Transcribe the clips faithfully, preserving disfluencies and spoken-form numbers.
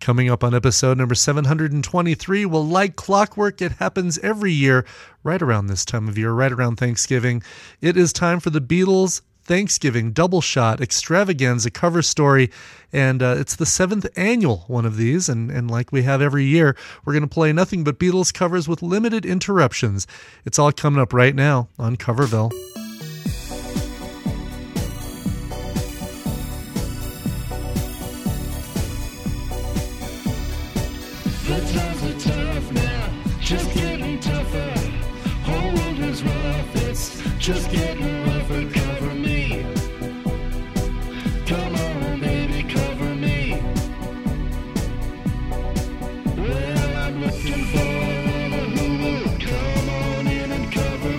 Coming up on episode number seven hundred twenty-three, well, like clockwork, it happens every year right around this time of year, right around Thanksgiving. It is time for the Beatles Thanksgiving Double Shot Extravaganza cover story, and uh, it's the seventh annual one of these, and, and like we have every year, we're going to play nothing but Beatles covers with limited interruptions. It's all coming up right now on Coverville. The times are tough now, just getting tougher. Whole world is rough, it's just getting rougher. Cover me, come on baby, cover me. Well, I'm looking for a who will come on in and cover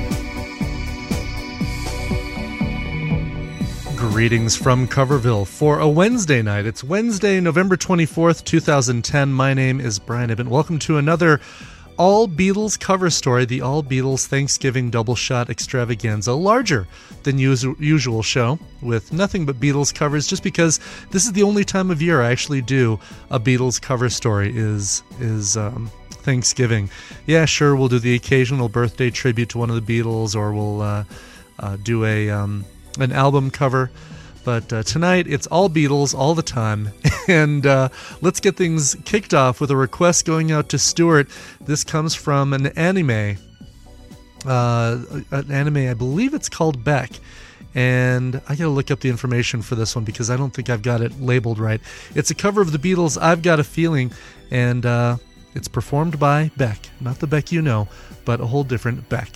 me. Greetings from Coverville for a Wednesday night. It's Wednesday, November twenty-fourth, twenty ten. My name is Brian Ibbott. Welcome to another All Beatles cover story, the All Beatles Thanksgiving Double Shot Extravaganza, larger than usual, usual show with nothing but Beatles covers, just because this is the only time of year I actually do a Beatles cover story is is um, Thanksgiving. Yeah, sure, we'll do the occasional birthday tribute to one of the Beatles, or we'll uh, uh, do a um, an album cover. But uh, tonight, it's all Beatles all the time. And uh, let's get things kicked off with a request going out to Stuart. This comes from an anime. Uh, an anime, I believe it's called Beck. And I got to look up the information for this one because I don't think I've got it labeled right. It's a cover of the Beatles' I've Got a Feeling. And uh, it's performed by Beck. Not the Beck you know, but a whole different Beck.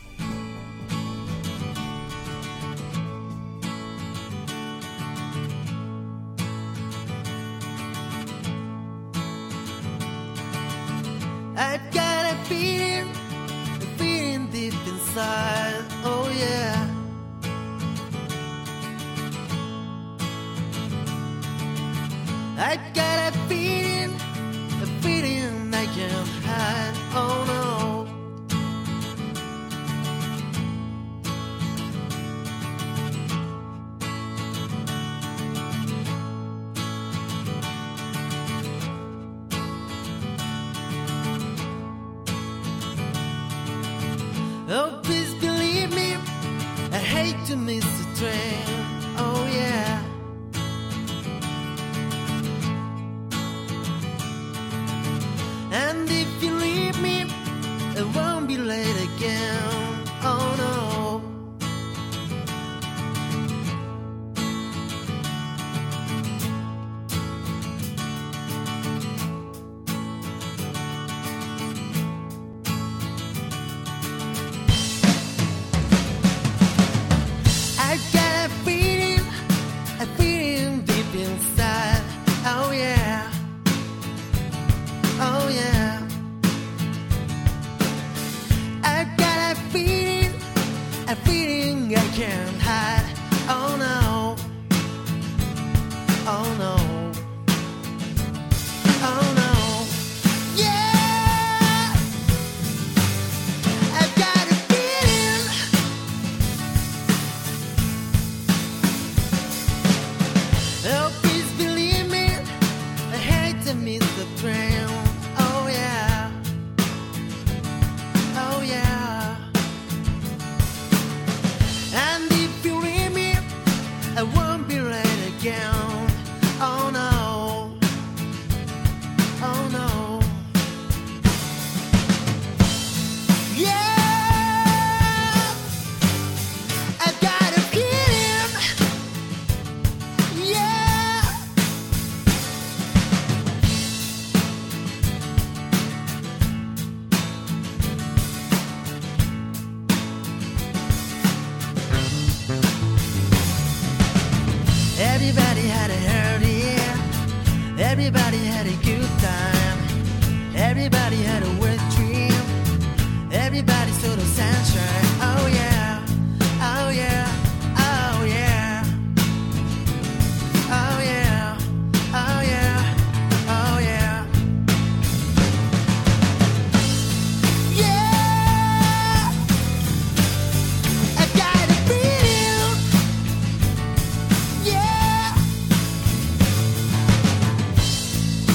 I've got a feeling, a feeling deep inside, oh yeah. I've got a feeling, a feeling I can't hide, oh no. Oh, please believe me, I hate to miss the train, oh yeah. And if you leave me, I won't be late again, oh no. I've got a feeling, a feeling deep inside, oh yeah, oh yeah. I've got a feeling, a feeling I can't hide, oh no, oh no, oh no, yeah. I've got a feeling. Oh, please believe me, I hate to miss the train. Oh yeah, oh yeah. And if you leave me, I won't be late again. Oh no, oh no. Yeah, I've got a feeling. Yeah. Everybody had a hurry, yeah. Everybody had a good time. Everybody had a wet dream. Everybody saw the sunshine. Oh yeah, oh yeah, oh yeah. Oh yeah, oh yeah, oh yeah. Yeah, I've got a feeling. Yeah.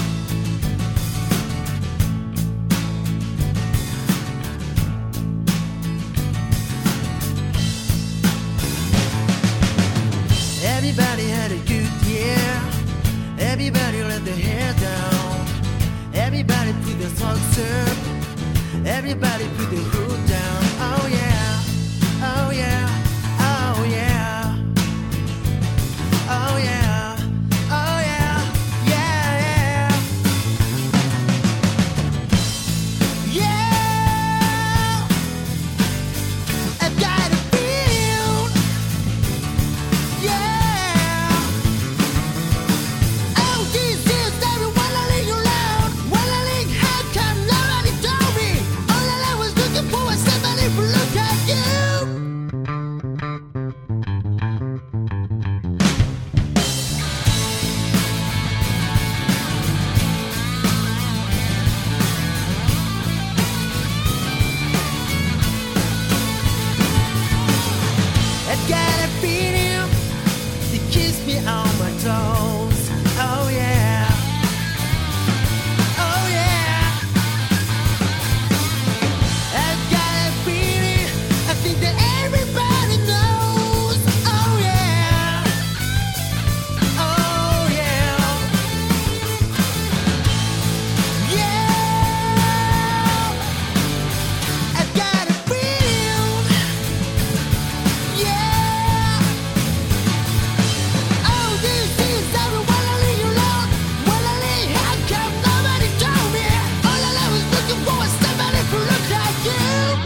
Everybody let their hair down. Everybody put their socks up. Everybody put their hood down. Oh yeah, oh yeah, oh yeah, oh yeah, oh yeah, yeah, yeah. Yeah, I've got a feel. Yeah. Oh, this is everyone I leave you alone. When I leave, how come nobody told me? All I was looking for was somebody who looked at you. I've got a feeling you kiss me on my toes. Oh yeah, oh yeah. I've got a feeling I think that everybody knows. Oh yeah, oh yeah, yeah. I've got a feeling. Yeah. Oh, this is everyone I leave you alone. When I leave, how come nobody told me? All I was looking for was somebody who looked like you.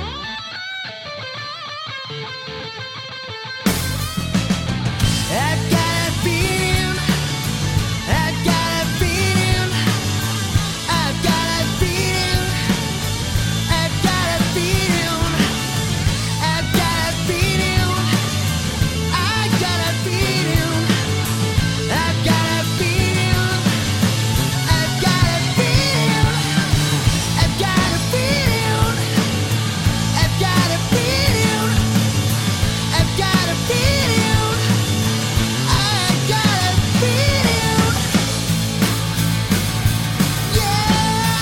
I've got a feeling. I've got a feeling. I've got a feeling. I've got a feeling. I've got a feeling. I got a feeling. I've got a feeling. I've got a feeling. I've got a feeling. I've got a feeling. I've got a feeling. I got a feeling. Yeah.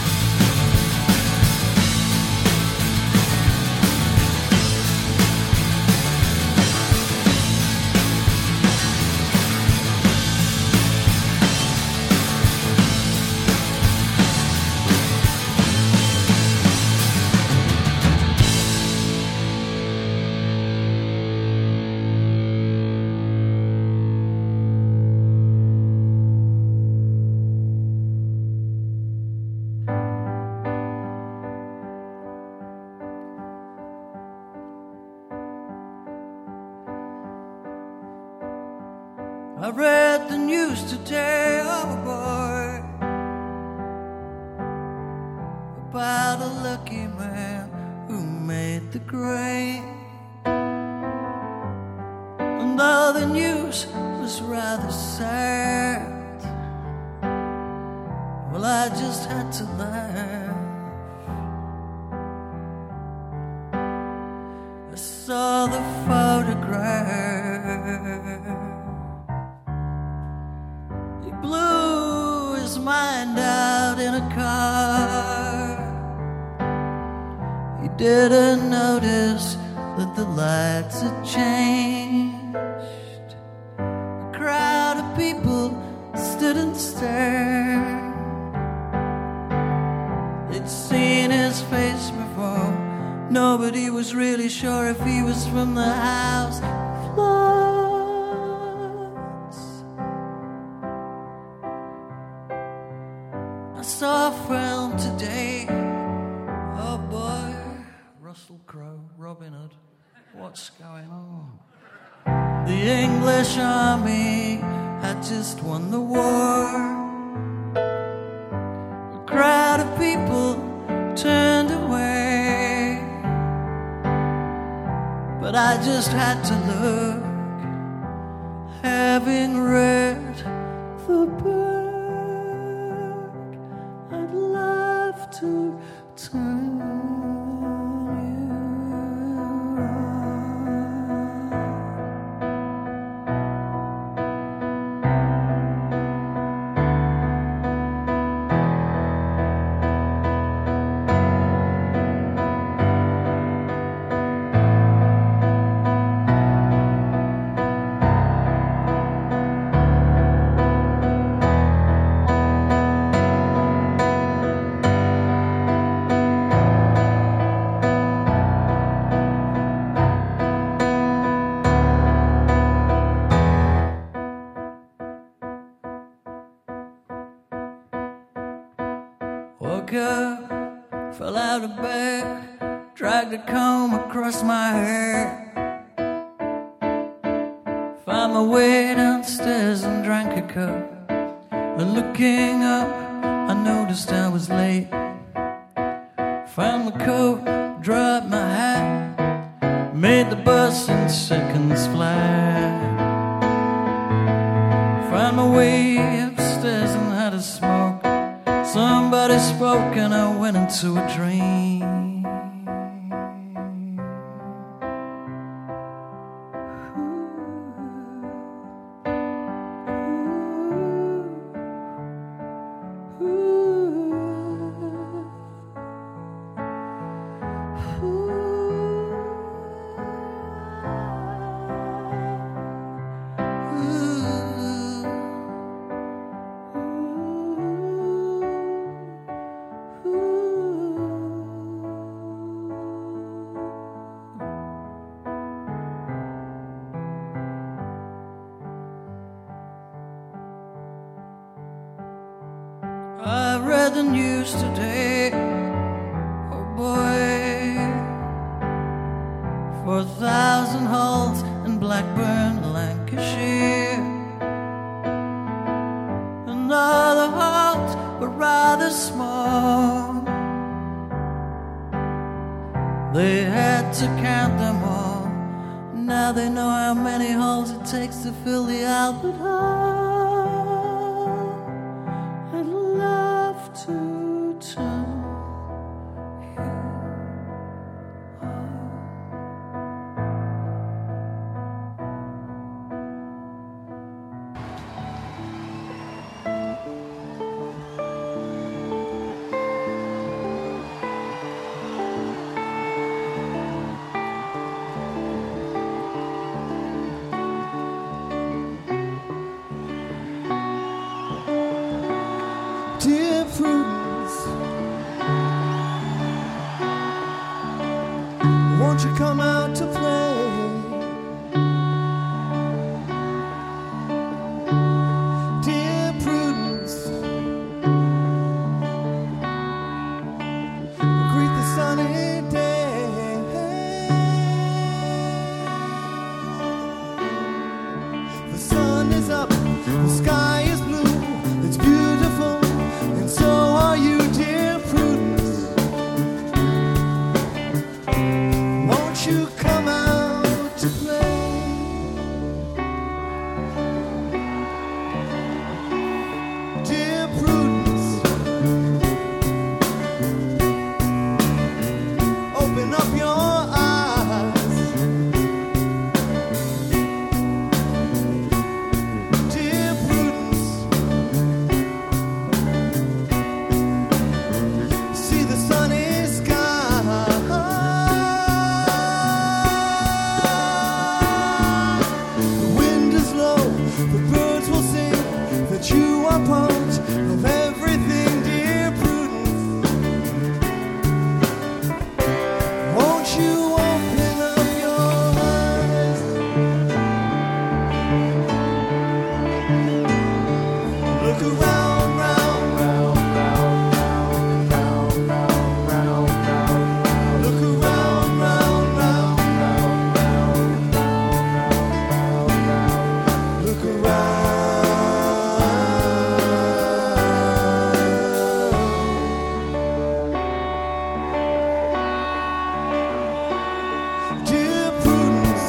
I read the news today, oh boy, about a lucky man who made the grade. And though the news was rather sad, well, I just had to laugh. I saw the photograph. He blew his mind out in a car. He didn't notice that the lights had changed. A crowd of people stood and stared. They'd seen his face before. Nobody was really sure if he was from the house floods. I saw a film today. Oh boy, Russell Crowe, Robin Hood. What's going on? The English army had just won the war. A crowd of people turned away, but I just had to look, having read the book. I'd love to turn you on. Woke up, fell out of bed, dragged a comb across my hair. Found my way downstairs and drank a cup. And looking up, I noticed I was late. Found my coat, dropped my hat, made the bus in seconds flat. Found my way upstairs and had a smoke. Somebody spoke and I went into a dream. I read the news today, oh boy, four thousand halls in Blackburn, Lancashire. And all the halls were rather small. They had to count them all. Now they know how many halls it takes to fill the Albert Hall. To turn you on. Dear Prudence, won't you come out to play? Dear Prudence, greet the sunny day. The sun is up, the sky is blue, it's beautiful. So are you, dear Prudence. Won't you come out to play? Dear Prudence, open up your eyes. Dear Prudence, see the sunny sky. The wind is low, the birds will sing that you are part of everything, dear Prudence. Won't you open up your eyes? Look around, round, round, round, round, round, round, round. Look around, round, round, round, round, round, round. Look around. Dear Prudence,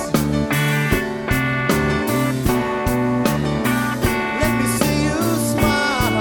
let me see you smile.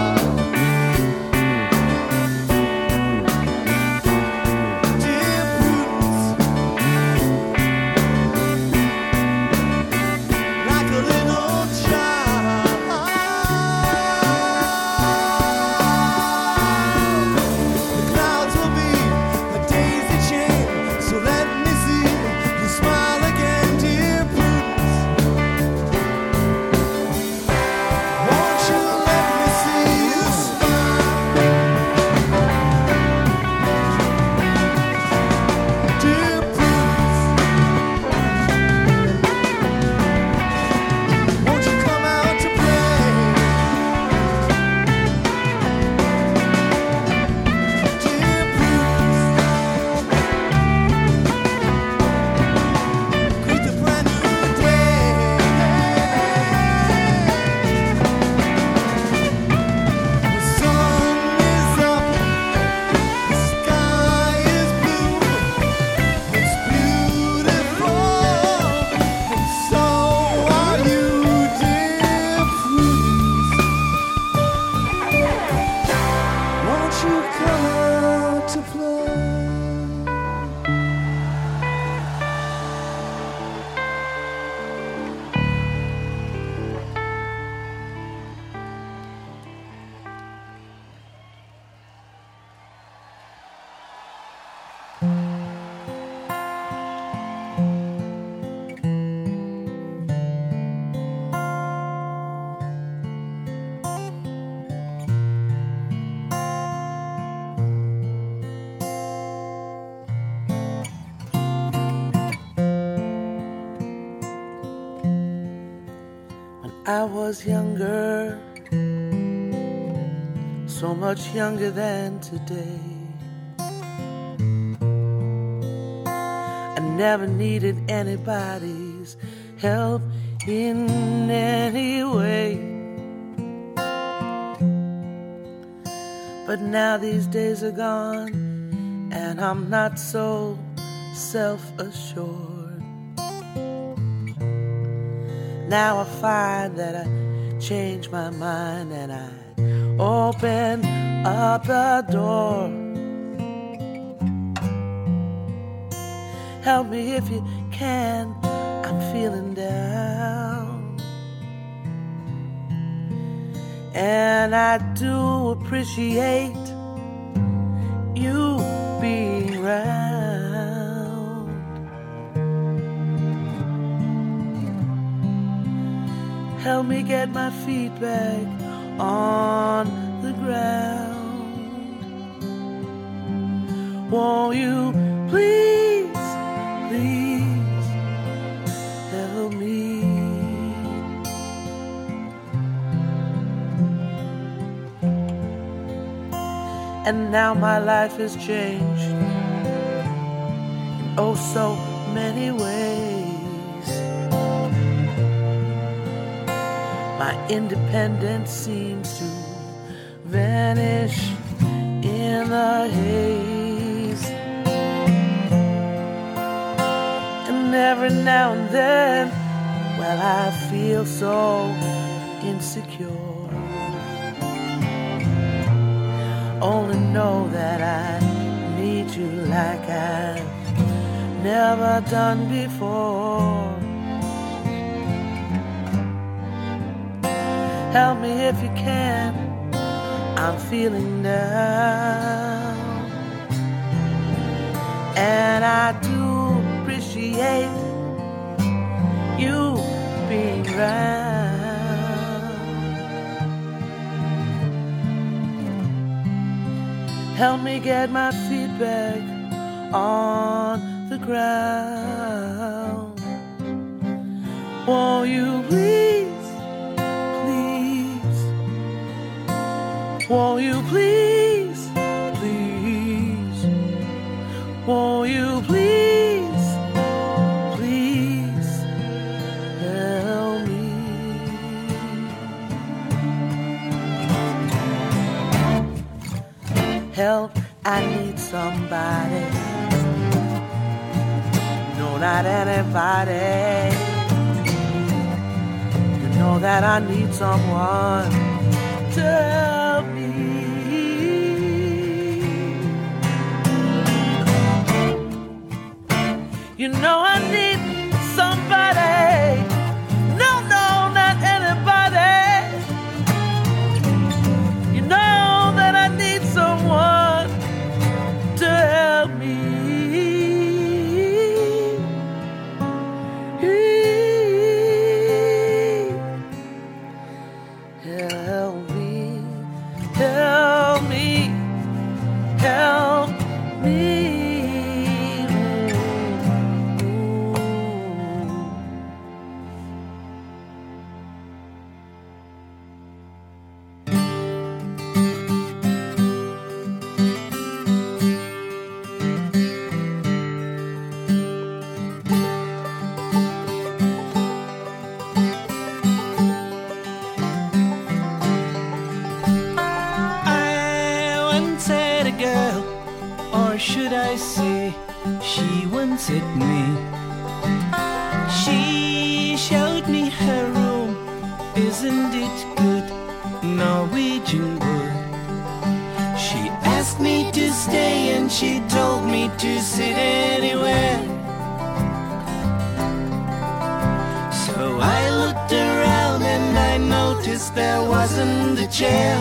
you come out to play? I was younger, so much younger than today. I never needed anybody's help in any way. But now these days are gone, and I'm not so self-assured. Now I find that I change my mind and I open up the door. Help me if you can, I'm feeling down. And I do appreciate you being around. Help me get my feet back on the ground. Won't you please, please help me? And now my life has changed in oh so many ways. My independence seems to vanish in the haze. And every now and then, well, I feel so insecure. Only know that I need you like I've never done before. Help me if you can, I'm feeling down. And I do appreciate you being around. Help me get my feet back on the ground. Won't you please? Won't you please, please, won't you please, please help me? Help, I need somebody. No, not anybody. You know that I need someone to help me. You know I need somebody. No, no, not anybody. You know that I need someone to help me. Help me, help me, help me. Should I say she wanted me? She showed me her room. Isn't it good? Norwegian wood. She and she told me to sit anywhere. So I looked around and I noticed there wasn't a chair.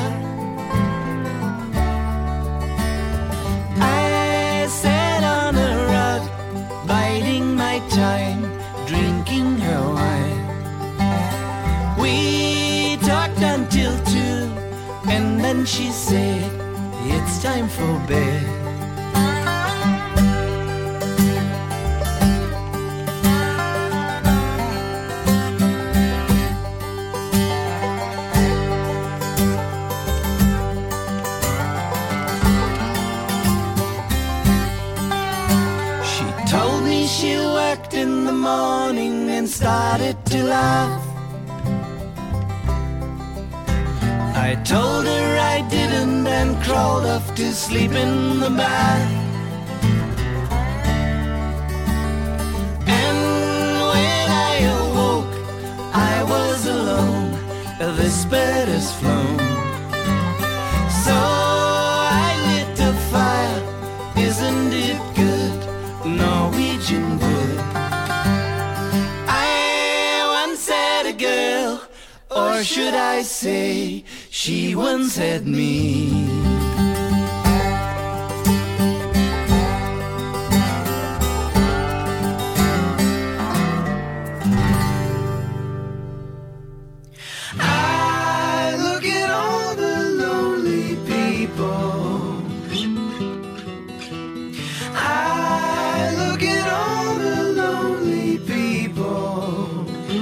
I sat on a rug, biding my time, drinking her wine. We talked until two, and then she said, it's time for bed. She told me she worked in the morning and started to laugh. I told her I didn't and crawled off to sleep in the bath. And when I awoke, I was alone, this bird has flown. So I lit a fire, isn't it good, Norwegian wood. I once had a girl, or should I say, she once had me. I look at all the lonely people. I look at all the lonely people.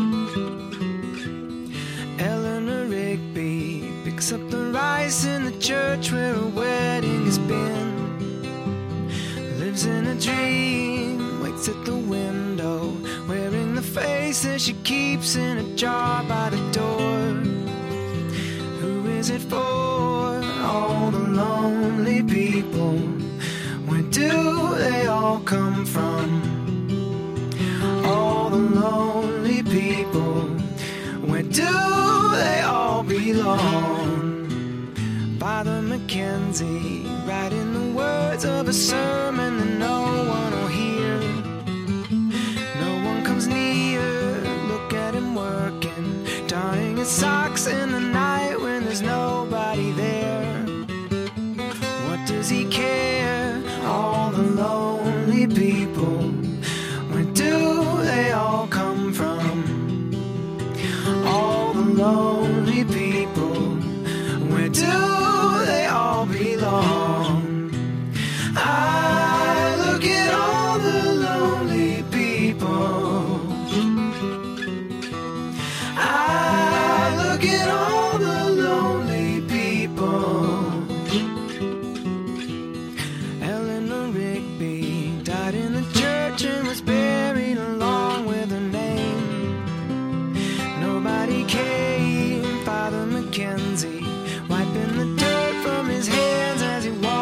Eleanor Rigby picks up the rice in the church where a wedding has been. Lives in a dream, waits at the window, wearing the face that she keeps in a jar by the door. Who is it for? All the lonely people. Where do they all come from? All the lonely people. Where do they all belong? Father Mackenzie, writing the words of a sermon that no one will hear. No one comes near, look at him working, darning his socks in the night when there's nobody there. What does he care? All the lonely people. Where do they all come from? All the lonely people. Where do they all belong? I look at all the lonely people. I look at all the lonely people. Eleanor Rigby died in the church and was buried along with her name. Nobody came. Father Mackenzie wiping the dirt from his hands as he walked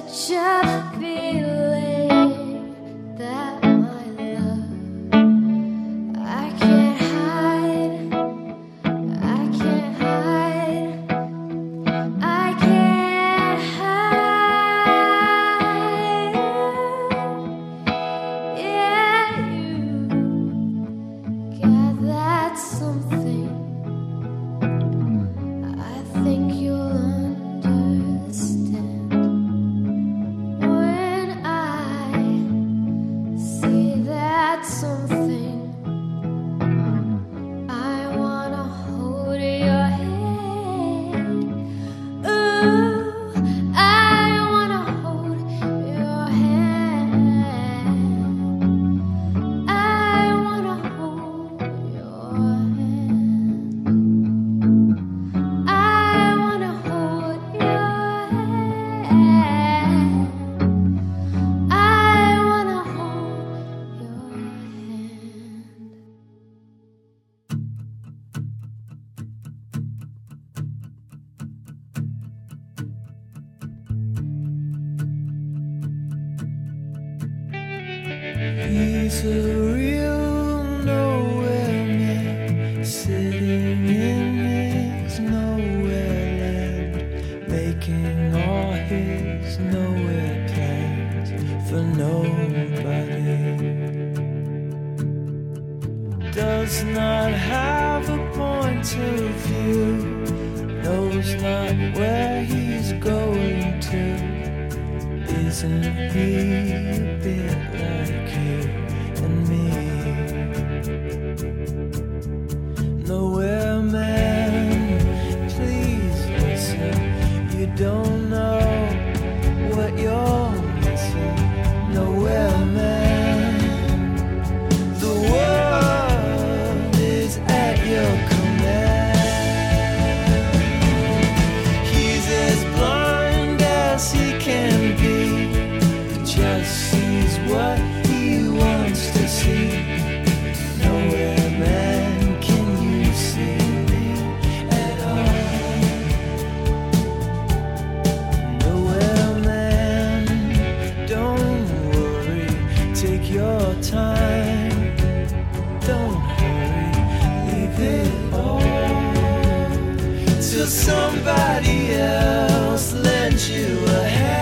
He's a real nowhere man, sitting in his nowhere land, making all his nowhere plans for nobody. Does not have a point of view, knows not where he's going to. Isn't he a bit like you and me? Nowhere man, please listen. You don't know what you're missing. Nowhere man, the world is at your command. He's as blind as he can be, just sees what he wants to see. Nowhere man, can you see me at all? Nowhere man, don't worry, take your time. Don't hurry, leave it all till somebody else lends you a hand.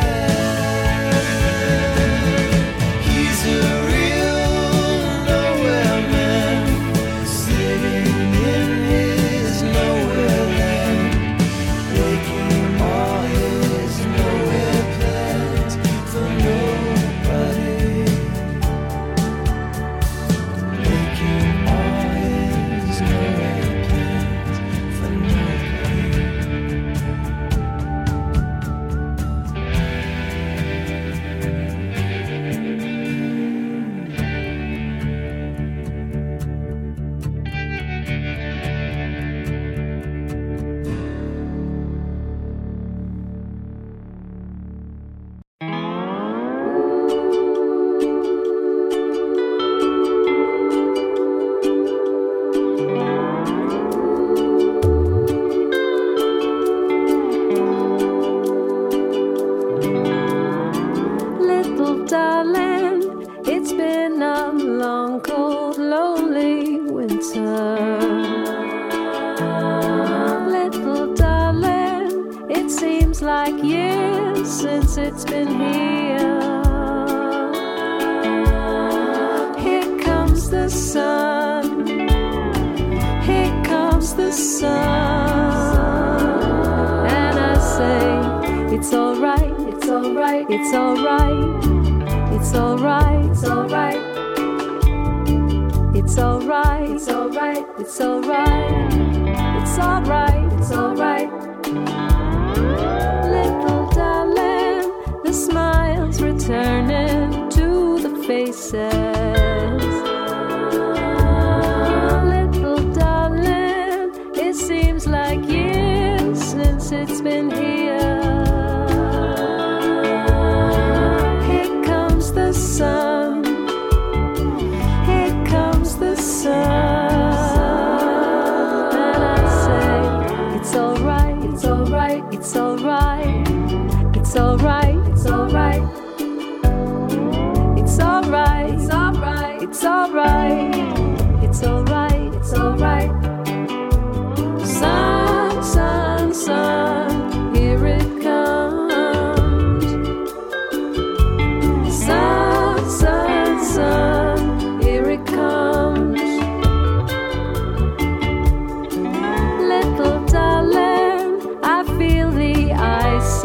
It's alright, it's alright,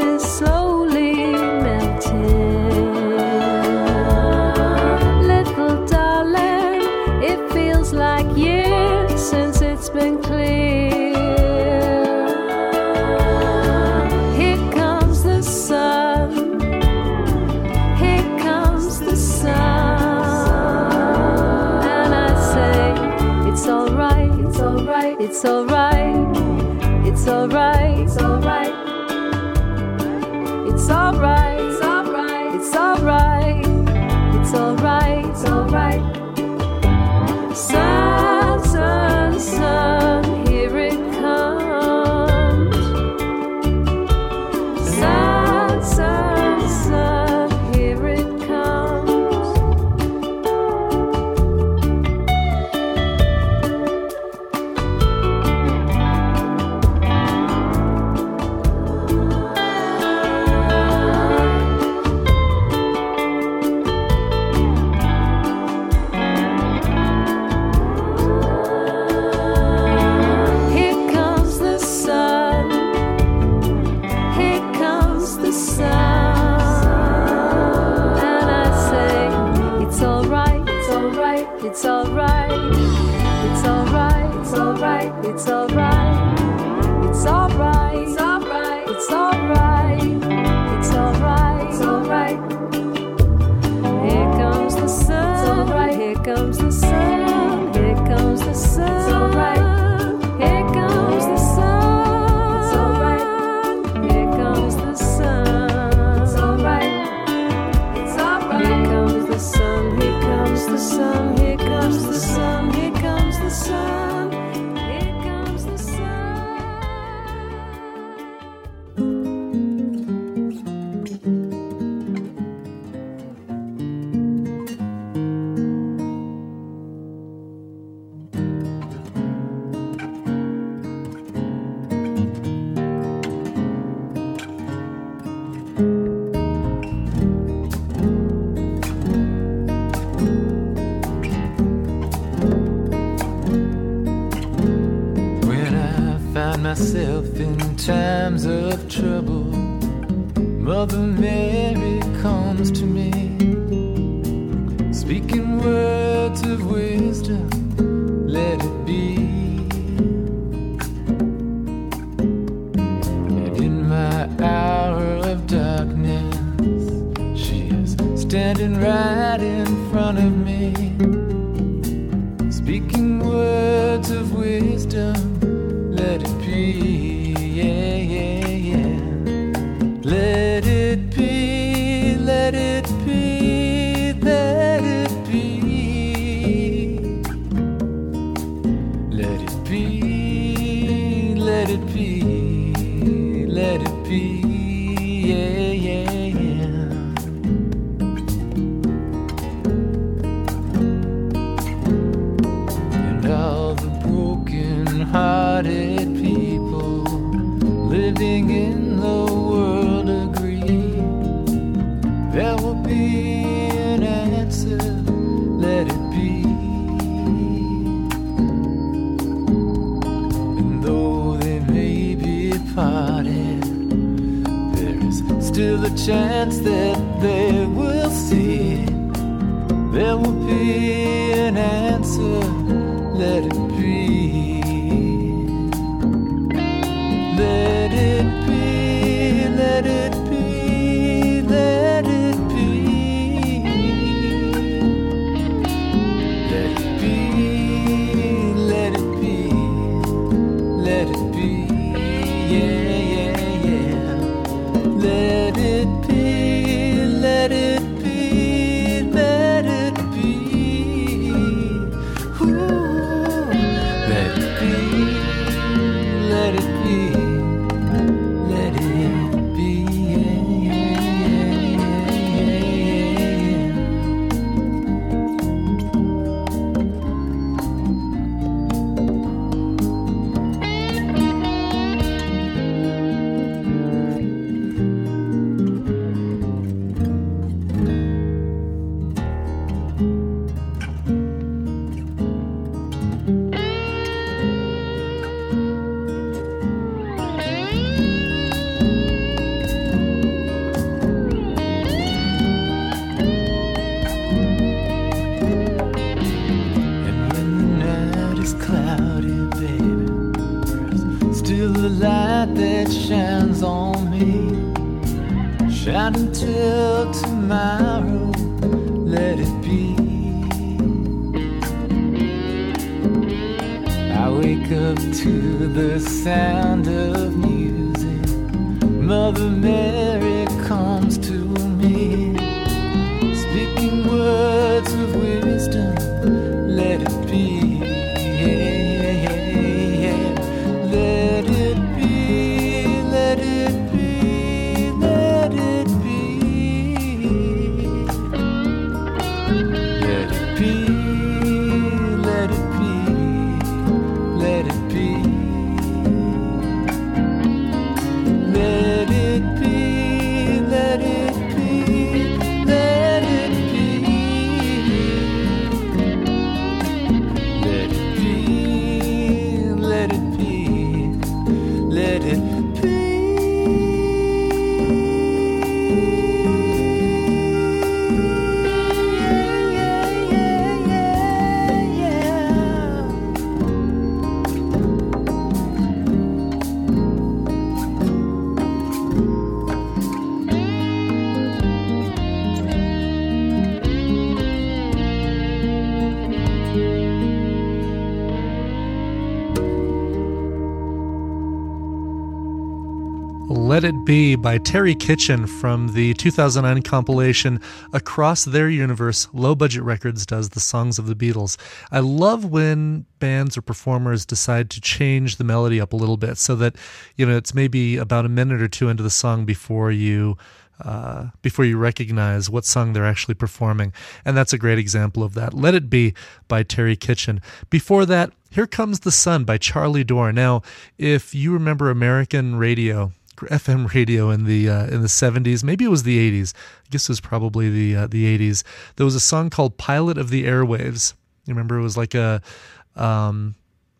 is slowly melting. Little darling, it feels like years since it's been clear. Here comes the sun. Here comes the sun. And I say, it's alright, it's alright, it's alright. It's alright, it's alright. It's alright, it's alright, it's alright. It's alright, it's alright. Sun, sun, sun, here it comes. Sun, sun, sun, here it comes. Here comes the sun. Here comes the sun. And I say, it's alright, it's alright, it's alright. It's alright, it's alright, it's alright. It's alright, it's alright, it's alright. It's alright, it's alright. Here comes the sun. It's alright. Here comes the sun. Here comes the sun. It's alright. Here comes the sun. It's alright. Here comes the sun. It's alright. It's alright. Here comes the sun. Here comes the sun. Here comes the sun. Here comes the sun. Here comes the sun. When I find myself in times of trouble, Mother Mary comes to me, speaking words of wisdom, let it be. And in my hour of darkness, she is standing right in front of me, speaking words of wisdom, let it be, yeah, yeah, yeah. Let it be, let it be, let it be. Let it be, let it be, let it be, yeah, yeah, yeah. And all the broken-hearted people living in the world agree there will be an answer, let it be. And though they may be parted, there is still a chance that they will see there will be an answer, let it be. Let it be, let it be, let it be. Let it be, let it be, let it be, yeah, yeah, yeah. Let it be, let it be, let it be. Ooh. Let it be, let it be, shines on me. Shine until tomorrow, let it be. I wake up to the sound of music. Mother Mary comes to me, speaking words of wisdom, let it be. Let it be, let it be, let it be. Let it be, let it be, let it be. Let it be, let it be, let it be. Let it be, let it be, let it be. Let It Be by Terry Kitchen from the two thousand nine compilation Across Their Universe. Low Budget Records does the songs of the Beatles. I love when bands or performers decide to change the melody up a little bit so that, you know, it's maybe about a minute or two into the song before you uh, before you recognize what song they're actually performing. And that's a great example of that. Let It Be by Terry Kitchen. Before that, Here Comes the Sun by Charlie Dore. Now, if you remember American radio, F M radio in the uh, in the seventies, maybe it was the eighties. I guess it was probably the uh, the eighties. There was a song called "Pilot of the Airwaves." You remember it was like a um,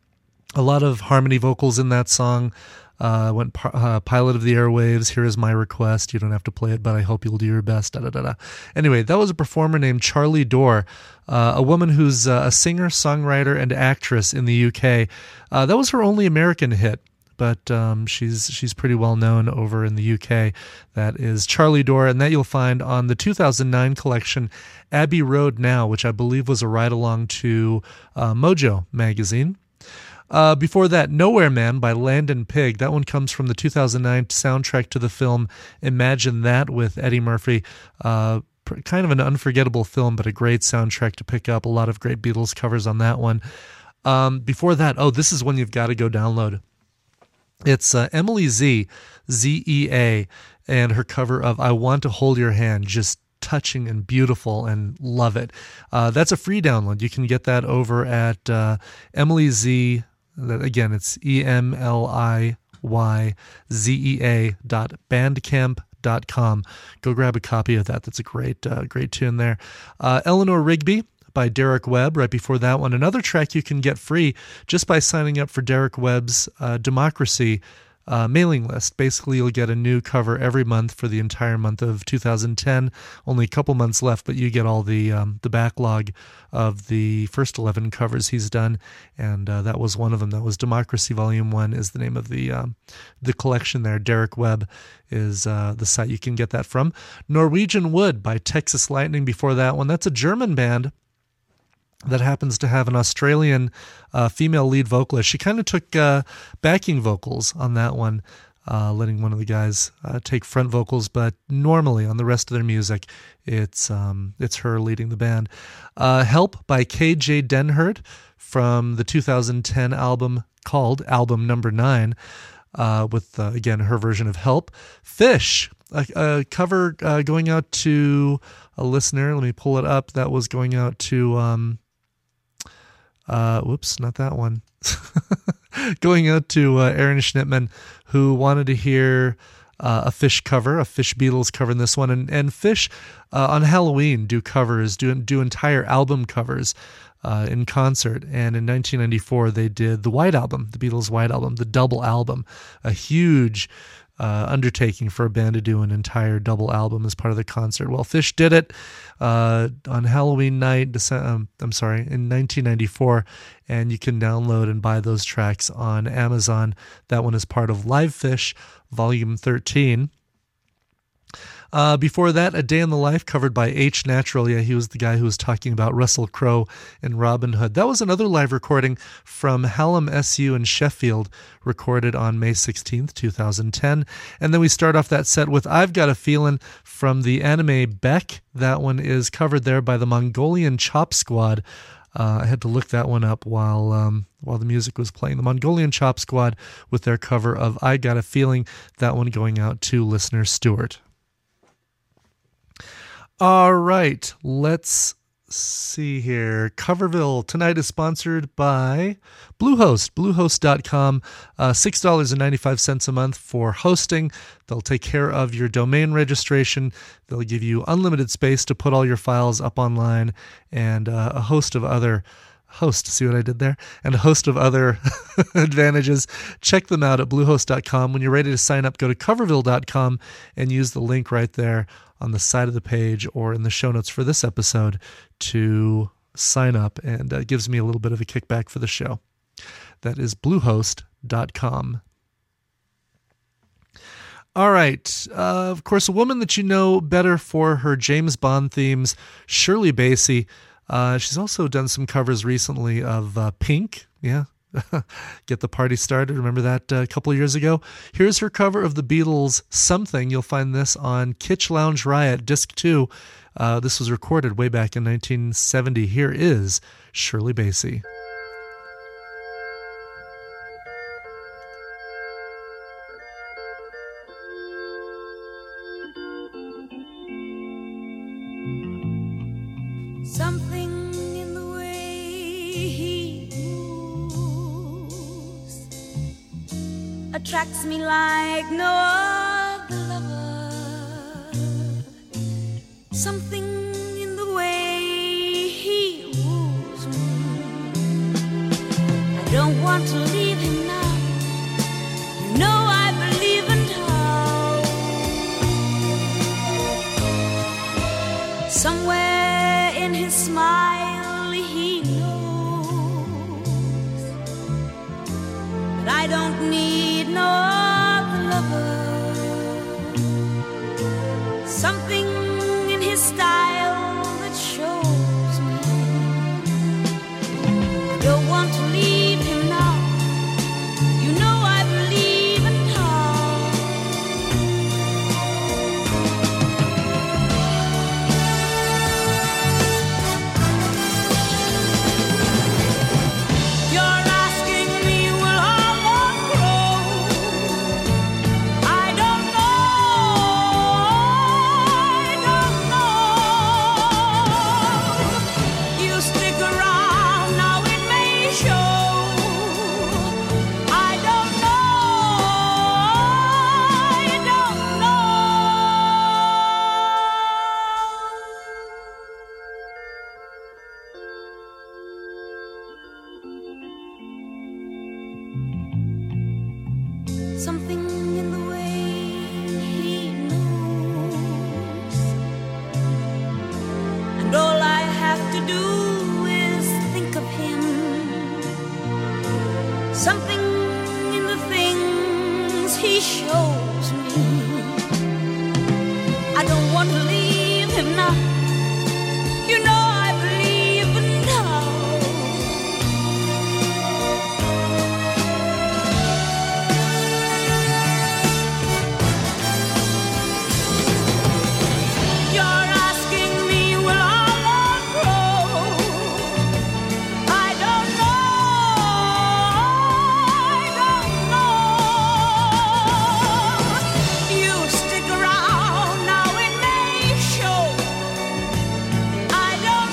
a lot of harmony vocals in that song. Uh, went uh, "Pilot of the Airwaves." Here is my request. You don't have to play it, but I hope you'll do your best. Da da da da. Anyway, that was a performer named Charlie Dore, uh, a woman who's uh, a singer, songwriter, and actress in the U K. Uh, that was her only American hit. But um, she's she's pretty well known over in the U K. That is Charlie Dore, and that you'll find on the two thousand nine collection Abbey Road Now, which I believe was a ride-along to uh, Mojo magazine. Uh, before that, Nowhere Man by Landon Pig. That one comes from the two thousand nine soundtrack to the film Imagine That with Eddie Murphy. Uh, kind of an unforgettable film, but a great soundtrack to pick up. A lot of great Beatles covers on that one. Um, before that, oh, this is one you've got to go download. It's uh, Emily Z, Z E A, and her cover of I Want to Hold Your Hand, just touching and beautiful, and love it. Uh, that's a free download. You can get that over at uh, Emily Z, again, it's E M L I Y Z E A dot bandcamp dot com. Go grab a copy of that. That's a great, uh, great tune there. Uh, Eleanor Rigby by Derek Webb. Right before that one, another track you can get free just by signing up for Derek Webb's uh, Democracy uh, mailing list. Basically, you'll get a new cover every month for the entire month of two thousand ten. Only a couple months left, but you get all the um, the backlog of the first eleven covers he's done, and uh, that was one of them. That was Democracy Volume One is the name of the um, the collection there. Derek Webb is uh, the site you can get that from. Norwegian Wood by Texas Lightning. Before that one, that's a German band that happens to have an Australian uh, female lead vocalist. She kind of took uh, backing vocals on that one, uh, letting one of the guys uh, take front vocals, but normally on the rest of their music, it's um, it's her leading the band. Uh, Help by K J Denherd from the two thousand ten album called Album Number Nine, uh, with, uh, again, her version of Help. Fish, a, a cover uh, going out to a listener. Let me pull it up. That was going out to... Um, Uh, whoops, not that one. Going out to uh, Aaron Schnittman, who wanted to hear uh, a Fish cover, a Fish Beatles cover in this one. And, and Fish uh, on Halloween do covers, do, do entire album covers uh, in concert. And in nineteen ninety-four, they did the White Album, the Beatles' White Album, the double album, a huge uh, undertaking for a band to do an entire double album as part of the concert. Well, Phish did it uh, on Halloween night, Dece- um, I'm sorry, in nineteen ninety-four, and you can download and buy those tracks on Amazon. That one is part of Live Phish, Volume thirteen. Uh, before that, A Day in the Life, covered by H. Natural. Yeah, he was the guy who was talking about Russell Crowe and Robin Hood. That was another live recording from Hallam S U in Sheffield, recorded on May sixteenth, twenty ten. And then we start off that set with I've Got a Feeling from the anime Beck. That one is covered there by the Mongolian Chop Squad. Uh, I had to look that one up while um, while the music was playing. The Mongolian Chop Squad with their cover of I Got a Feeling. That one going out to listener Stuart. All right, let's see here. Coverville tonight is sponsored by Bluehost, bluehost dot com. Uh, six dollars and ninety-five cents a month for hosting. They'll take care of your domain registration. They'll give you unlimited space to put all your files up online, and uh, a host of other host, see what I did there? And a host of other advantages. Check them out at bluehost dot com. When you're ready to sign up, go to coverville dot com and use the link right there on the side of the page or in the show notes for this episode to sign up, and uh, gives me a little bit of a kickback for the show. That is bluehost dot com. All right. Uh, of course, a woman that you know better for her James Bond themes, Shirley Bassey. Uh, she's also done some covers recently of uh, Pink. Yeah. Get the Party Started. Remember that uh, a couple of years ago? Here's her cover of the Beatles' Something. You'll find this on Kitsch Lounge Riot, Disc two. Uh, this was recorded way back in nineteen seventy. Here is Shirley Bassey. Something in the way he moves attracts me like no other lover. Something in the way he woos me. I don't want to leave him now. You know I believe in how somewhere in his smile he knows that I don't need no other lover. Something in his style that shows me I don't want to leave him now. You know I believe in something in the way he moves, and all I have to do is think of him. Something in the things he shows me. I don't want to leave him now. You know I believe in now. I don't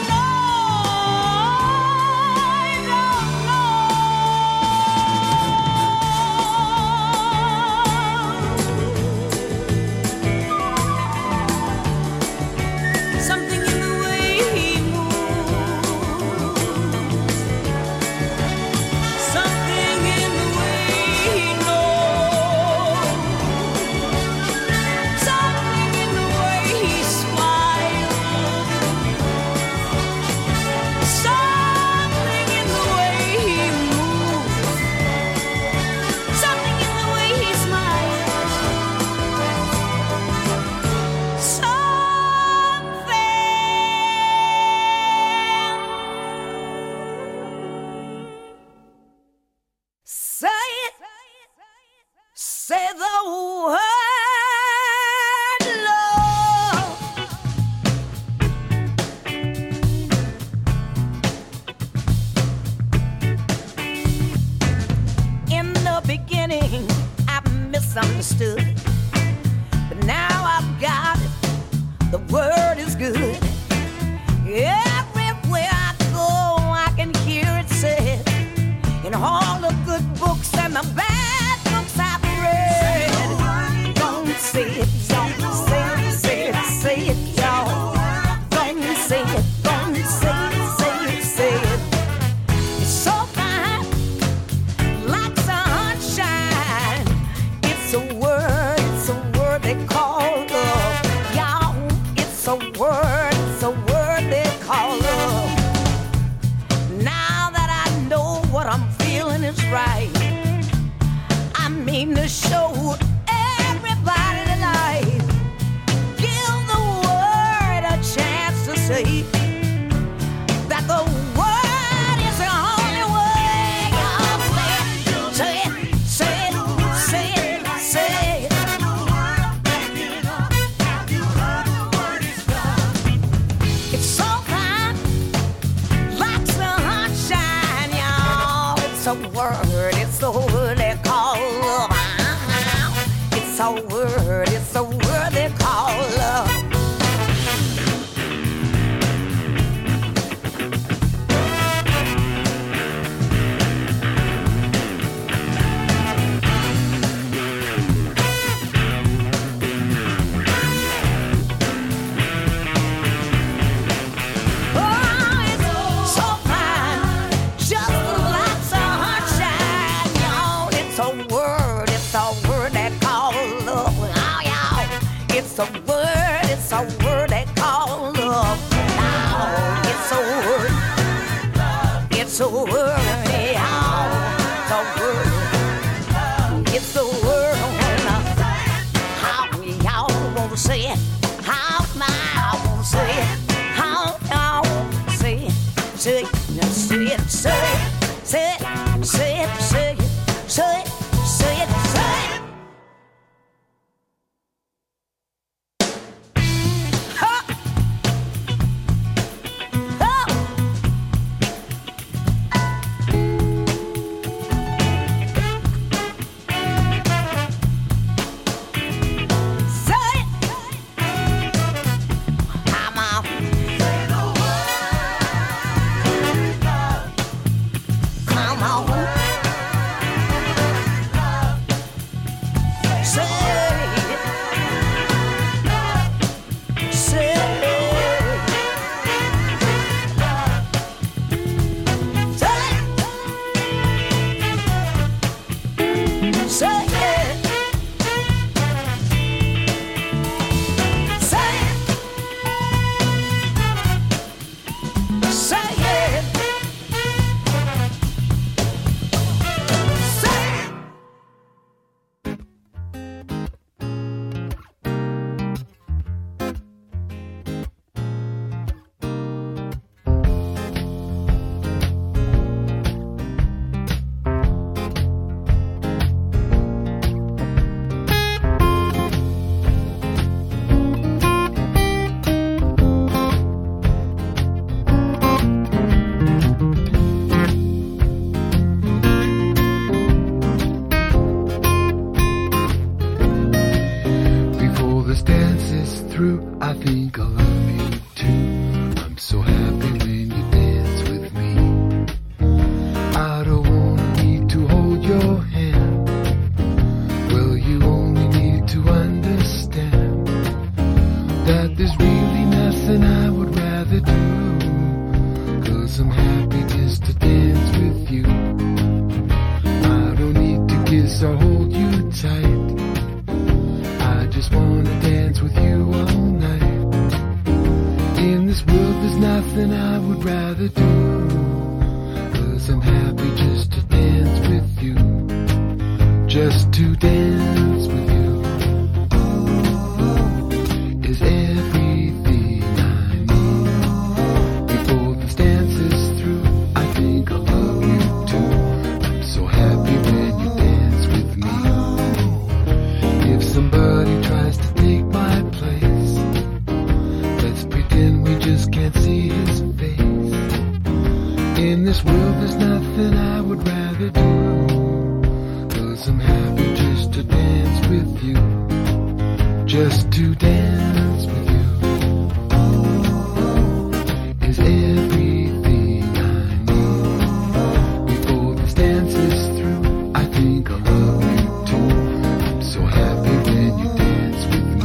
it, y'all. Say it, say it, say it, y'all. Gonna say it, gonna say it, say it, say it. It's so fine, like sunshine. It's a word, it's a word they call love, y'all. It's a word, it's a word they call love. Now that I know what I'm feeling is right, I mean to show everybody tonight. Give the word a chance to say that the word is the only way. Y'all say it, say it, say it, say it, say it. It's so fine, like sunshine, y'all. It's a word, it's a word they call love. It's a word, it's a word they call love. Oh, it's so fine, just like sunshine, y'all. It's a word, it's a word they call love. Oh, y'all. It's a word, it's a word they call love. Oh, it's a word, it's a word, y'all. It's a word, it's a word. How y'all wanna say it? How I wanna say it? How y'all wanna say it? Say it, say it, say it, say it, say it, say it, say it, say it, say it. Ha! Ha! Say it. I'm out. Come on. Say it. Say it. Say it. Say it. Say it. Say it. Say it. Before this dance is through, I think I love you too. I'm so happy when you dance with me. I don't wanna need to hold your hand. Well, you only need to understand that there's really nothing I would rather do. Cause I'm happy just to dance with you. I don't need to kiss or hold you tight. I just wanna dance with you all night. In this world there's nothing I would rather do. Cause I'm happy just to dance with you. Just to dance with you is everything I need. Before this dance is through, I think I love you too. I'm so happy when you dance with me. If somebody tries to take my place, let's pretend we just can't see his face. In this world there's nothing I would rather do. Cause I'm happy just to dance with you. Just to dance with you is everything I need. Before this dance is through, I think I love you too. I'm so happy when you dance with me.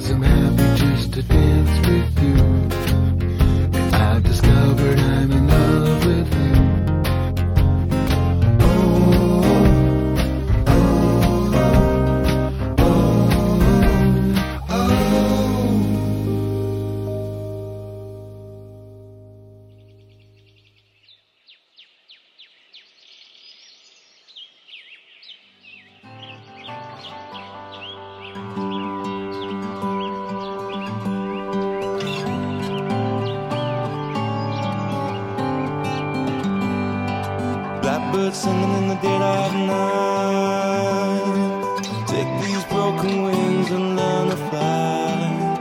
'cause I'm happy just to dance with you. I've discovered I'm in love with you. Blackbird singing in the dead of night. Take these broken wings and learn to fly.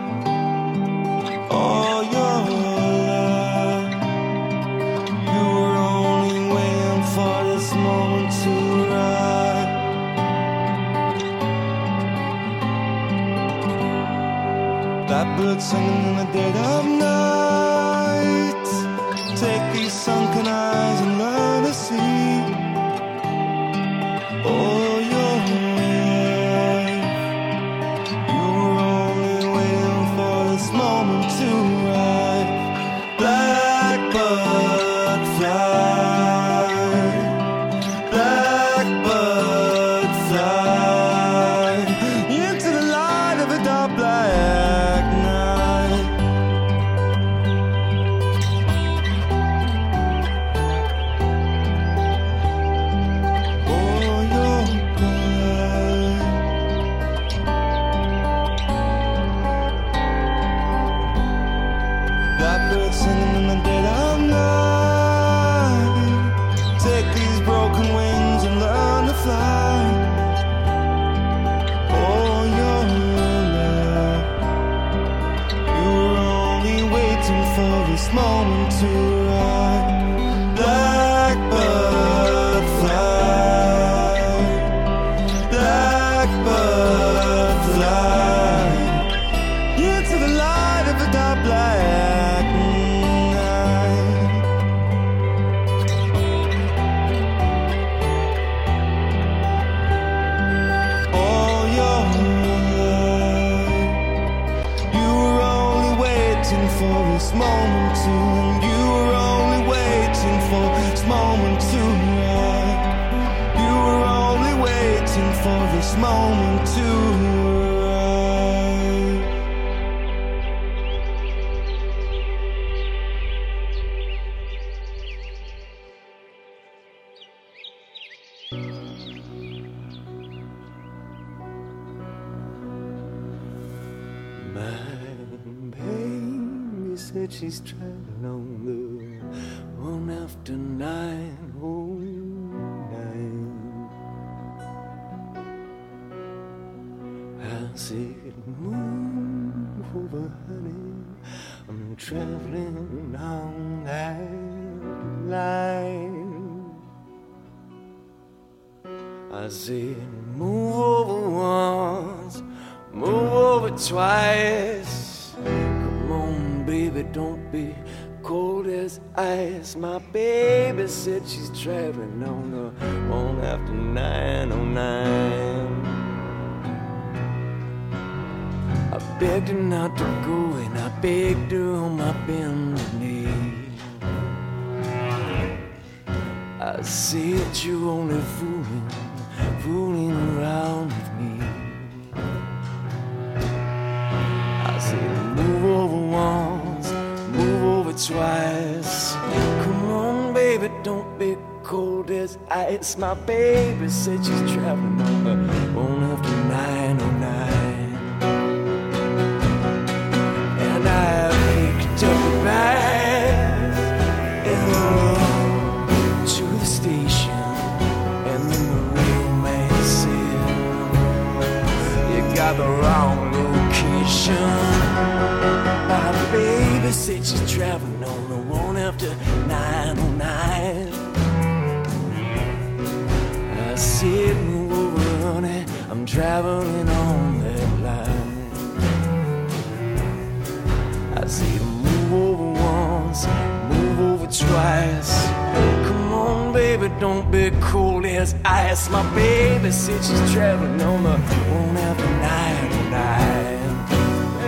All your life, you were only waiting for this moment to arrive. Blackbird singing in the dead of night. Take these sunken eyes and learn to see. All your life, you were only waiting for this moment to arrive. Blackbird fly, blackbird fly into the light of a dark black night. Blackbird singing in the dead of night. Take these broken wings and learn to fly. Oh, your love, you were only waiting for this moment to arrive. Blackbird fly, blackbird fly into the light of a dark black night. All your life, you were only waiting for this moment to, you were only waiting for this moment to arrive. You were only waiting for this moment to arrive. My baby said she's traveling on the one after nine, oh nine. I said, move over, honey, I'm traveling on that line. I said, move over once, move over twice. Come on, baby, don't be cold as ice. My baby said she's traveling on the one after nine oh nine. I begged her not to go and I begged her on my bended knee. I said, you're only fooling, fooling around with me. I said, move over once, move over twice. Come on, baby, don't be cold as ice. My baby said she's traveling on the one after nine oh nine. And I picked up the bag and rode to the station. And then the real man said, you got the wrong location. My baby said she's traveling on the one after nine oh nine. I said, move over, honey, I'm traveling on that line. I said, move over once, move over twice. Come on, baby, don't be cold as ice. My baby said she's traveling on the one after nine oh nine.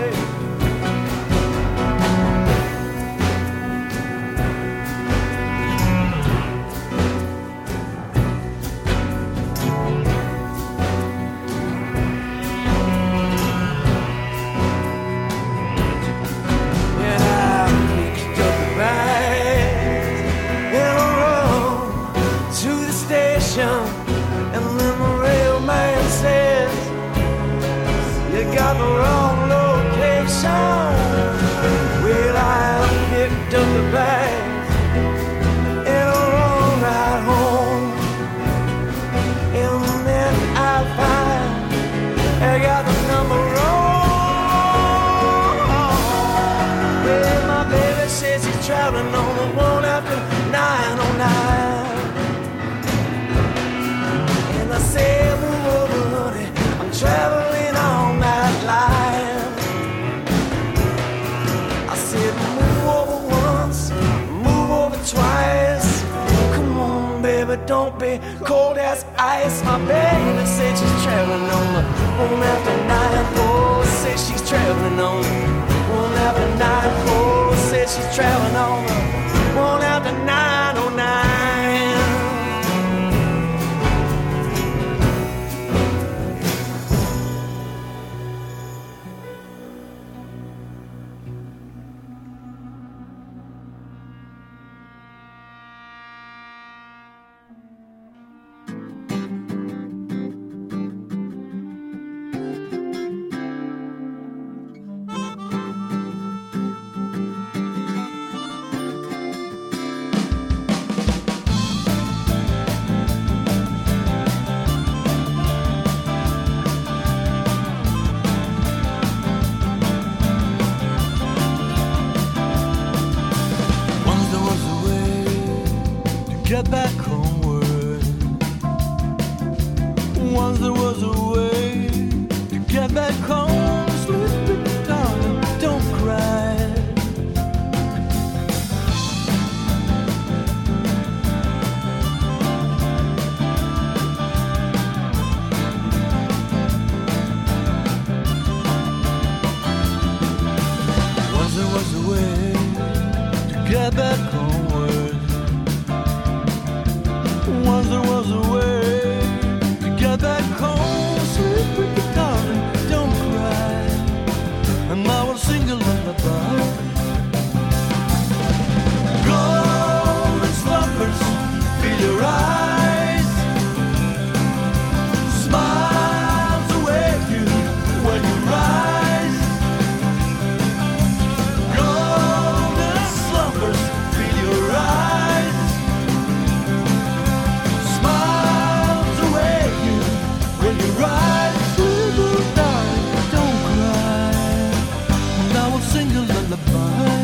don't be cold as ice. My baby said she's traveling on the one after night. Oh, said she's traveling on the one after night. Oh, said she's traveling on the one after nine oh nine. Get back homeward. Once there was a way to get back home. Sleep, darling, don't cry. Once there was a way to get back home. Once there was a way to get back home. Sleep with me, darling, don't cry. And I will sing a lullaby. Golden slumbers fill your eyes. Smiles await you when you rise. Golden slumbers fill your eyes. When you rise, ooh, darling, don't cry. And I will sing a lullaby.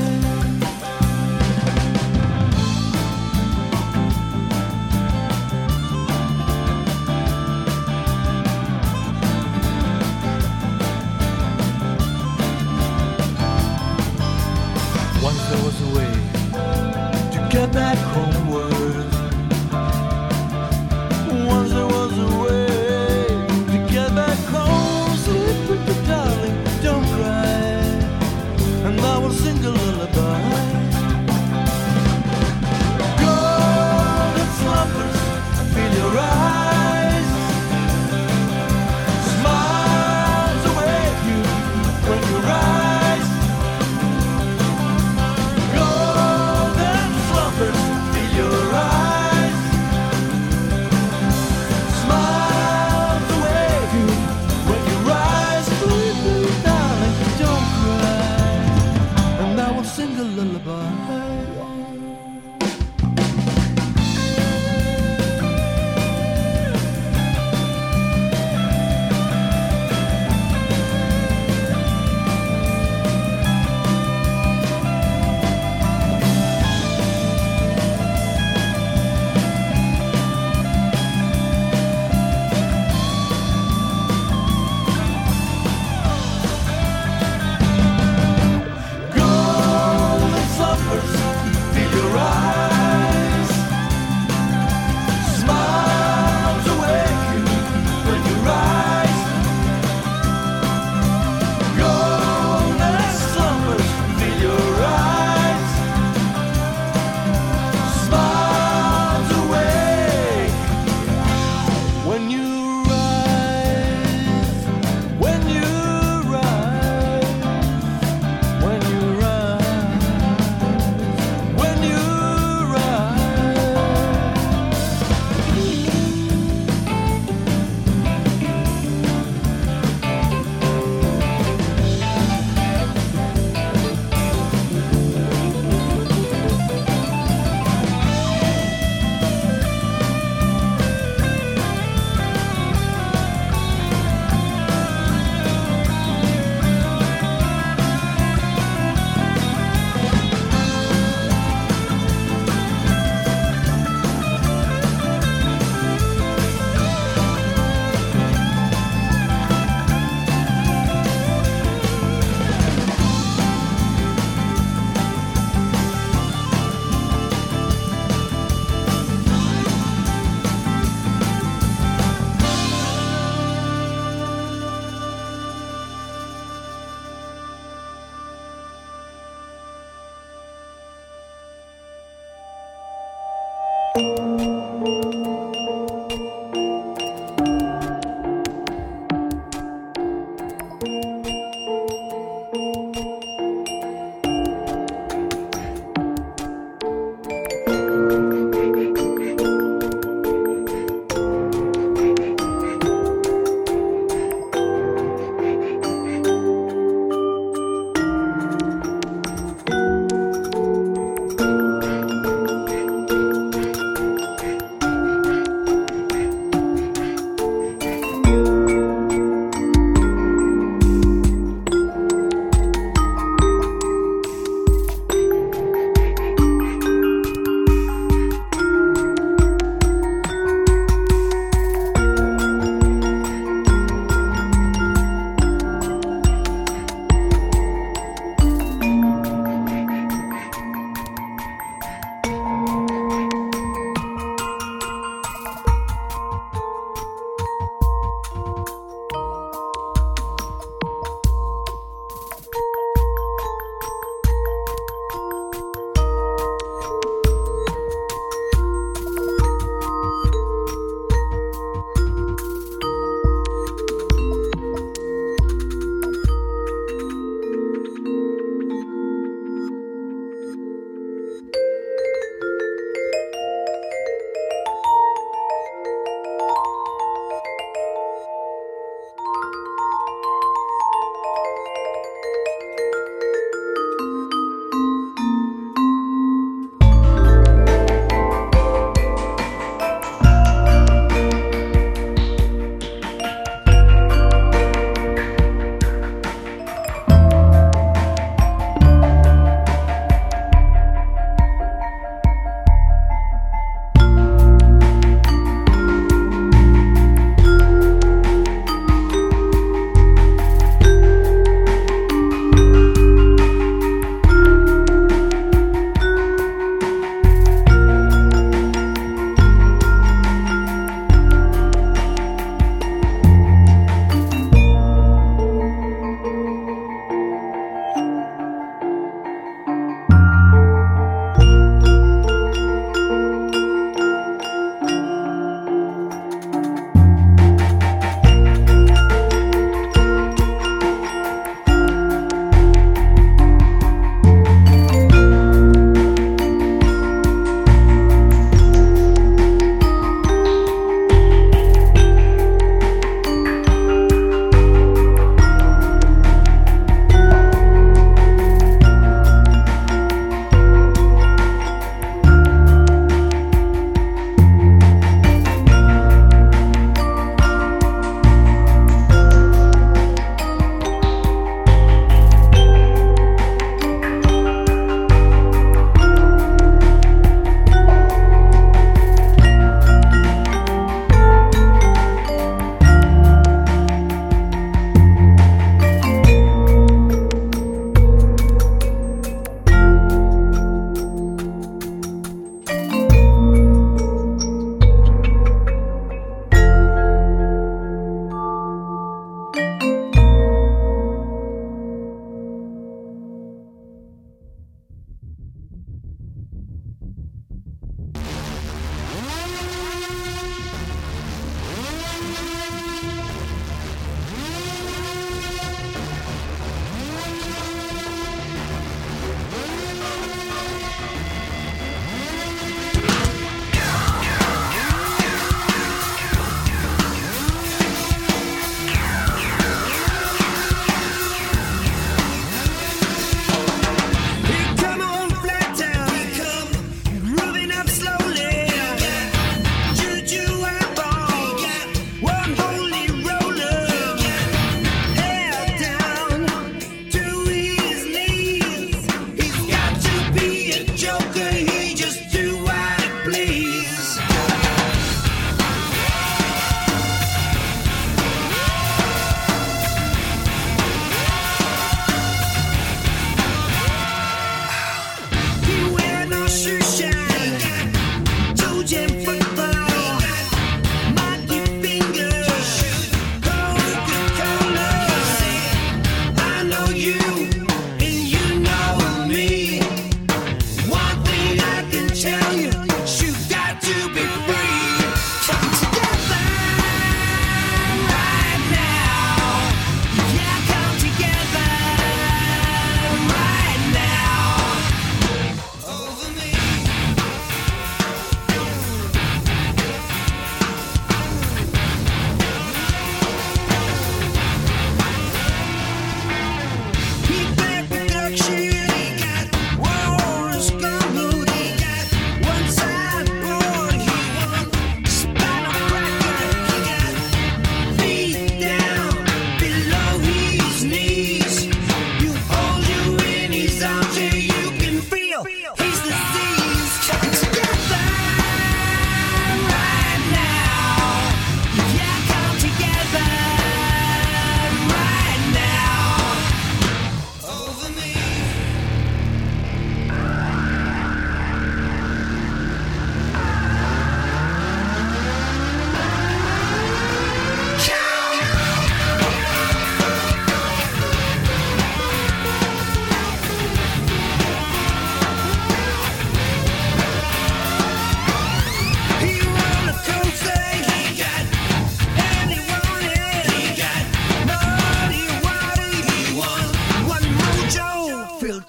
Once there was a way to get back homeward. Once there was a way. I will sing a lullaby. Golden slumbers fill your eyes. Smiles await you when you rise. Golden slumbers fill your eyes. Smiles await you when you rise. Please, darling, don't cry. Sing a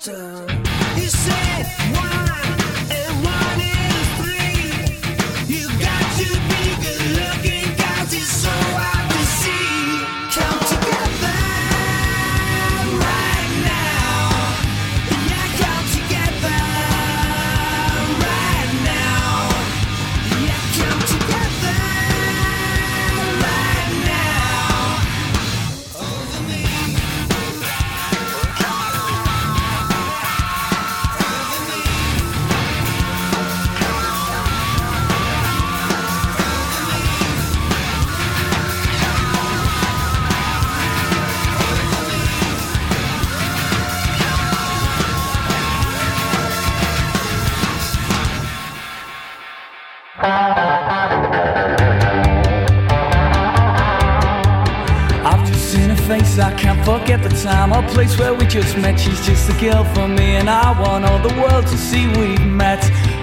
water. You said one and one is three. You got to be good looking, 'cause it's so hard to see. Come together right now. Yeah, come together right now. Yeah, come together right now. Over me. I've just seen her face, I can't forget the time or place where we just met. She's just a girl for me, and I want all the world to see we've met.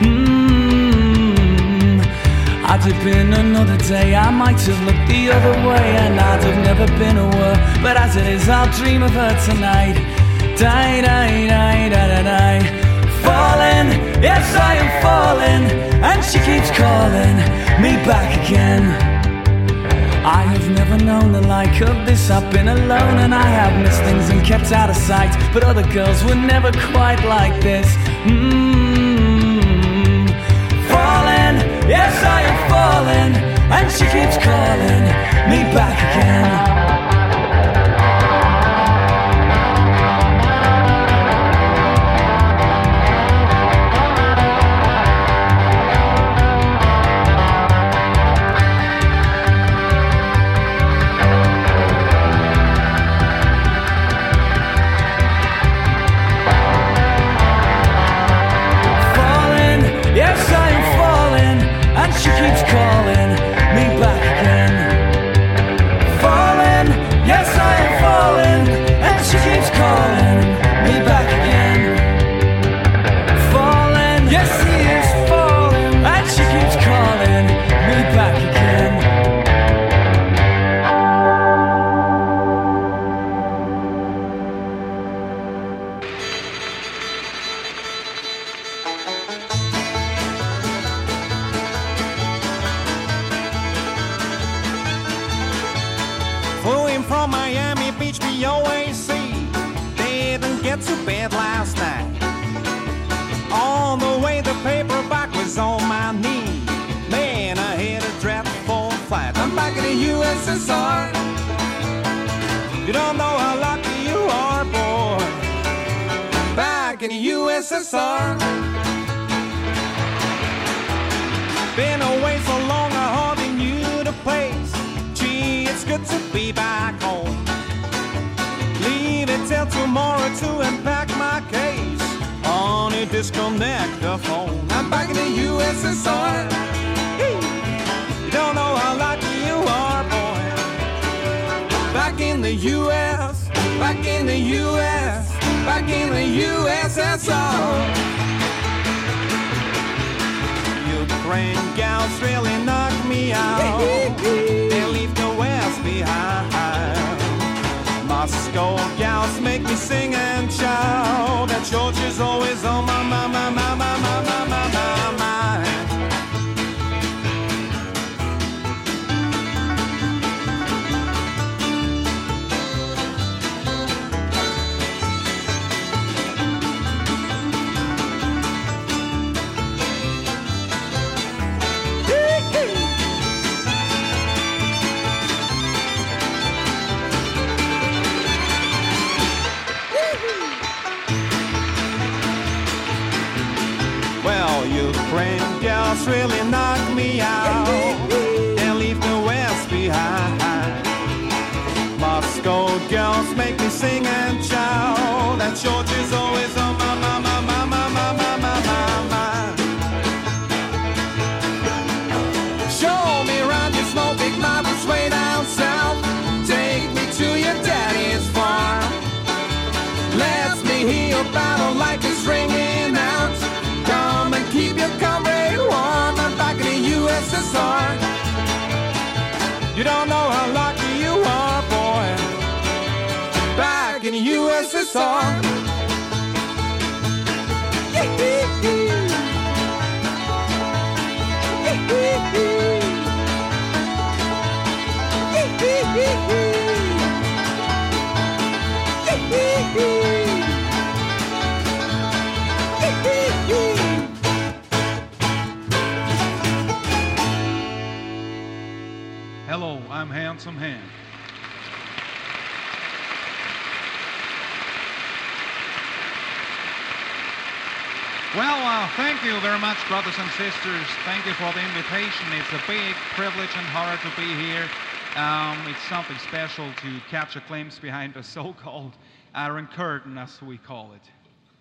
Mm. I'd have been another day, I might have looked the other way, and I'd have never been aware. But as it is, I'll dream of her tonight. Die, die, die, die, die, die. Falling, yes I am falling, and she keeps calling me back again. I have never known the like of this. I've been alone and I have missed things and kept out of sight, but other girls were never quite like this. Mm. Falling, yes I am falling, and she keeps calling me back again. She keeps calling me back again. Falling, yes I am falling, and she keeps calling me back again. Falling, yes he is falling, and she keeps calling me back again. Flew in from Miami Beach, B O A C. Didn't get to bed last night. On the way, the paperback was on my knee. Man, I had a dreadful flight. I'm back in the U S S R. You don't know how lucky you are, boy. Back in the U S S R. Been away so long, I hardly knew the place. Gee, it's good to be back home. Leave it till tomorrow to unpack my case. Honey, disconnect the phone. I'm back in the U S S R. Hey, you don't know how lucky you are, boy. Back in the U S, back in the U S, back in the U S S R. Ukraine gals really knock me out. They leave the West behind. Moscow gals make me sing and shout. That George is always on my, my, my, my, my, my, my, my, my mind. Ukraine gals really knock me out and leave the West behind. Moscow girls make me sing and shout. That George is always on my, my, my, my, my, my, my, my, my, my. Show me around your snow big mountains way down south. Take me to your daddy's farm. Let me hear your battle like it's ringing out. Come and keep your comrade warm. I'm back in the U S S R. You don't know how lucky you are, boy. Back in the U S S R. Well, uh, thank you very much, brothers and sisters. Thank you for the invitation. It's a big privilege and honor to be here. Um, it's something special to catch a glimpse behind the so-called Iron Curtain, as we call it.